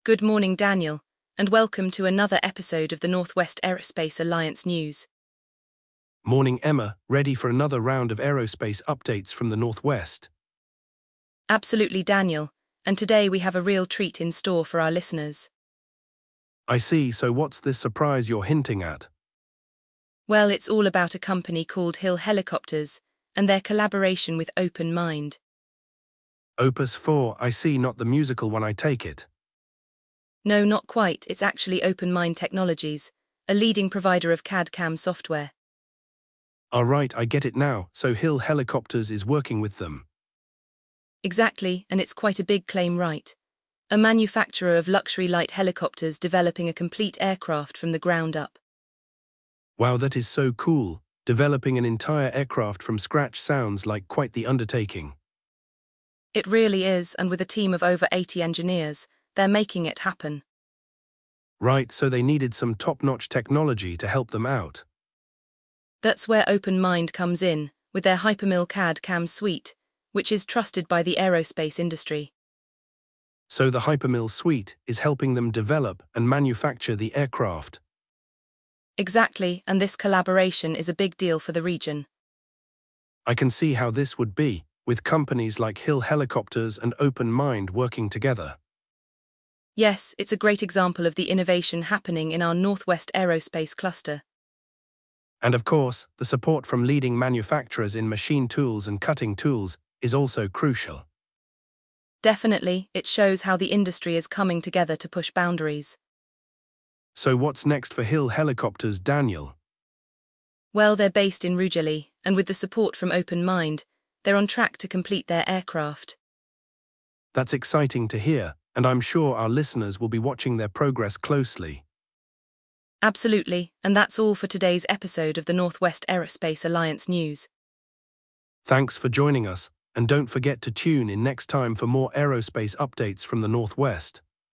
Good morning, Daniel, and welcome to another episode of the Northwest Aerospace Alliance News. Morning, Emma, ready for another round of aerospace updates from the Northwest. Absolutely, Daniel, and today we have a real treat in store for our listeners. I see, so what's this surprise you're hinting at? Well, it's all about a company called Hill Helicopters and their collaboration with Open Mind. Opus 4, I see, not the musical one, I take it. No, not quite, it's actually Open Mind Technologies, a leading provider of CAD/CAM software. All right, I get it now, so Hill Helicopters is working with them. Exactly, and it's quite a big claim, right? A manufacturer of luxury light helicopters developing a complete aircraft from the ground up. Wow, that is so cool. Developing an entire aircraft from scratch sounds like quite the undertaking. It really is, and with a team of over 80 engineers, they're making it happen. Right, so they needed some top-notch technology to help them out. That's where Open Mind comes in, with their Hypermill CAD/CAM suite, which is trusted by the aerospace industry. So the Hypermill suite is helping them develop and manufacture the aircraft. Exactly, and this collaboration is a big deal for the region. I can see how this would be, with companies like Hill Helicopters and Open Mind working together. Yes, it's a great example of the innovation happening in our Northwest Aerospace cluster. And of course, the support from leading manufacturers in machine tools and cutting tools is also crucial. Definitely, it shows how the industry is coming together to push boundaries. So what's next for Hill Helicopters, Daniel? Well, they're based in Rugeley, and with the support from Open Mind, they're on track to complete their aircraft. That's exciting to hear, and I'm sure our listeners will be watching their progress closely. Absolutely, and that's all for today's episode of the Northwest Aerospace Alliance News. Thanks for joining us, and don't forget to tune in next time for more aerospace updates from the Northwest.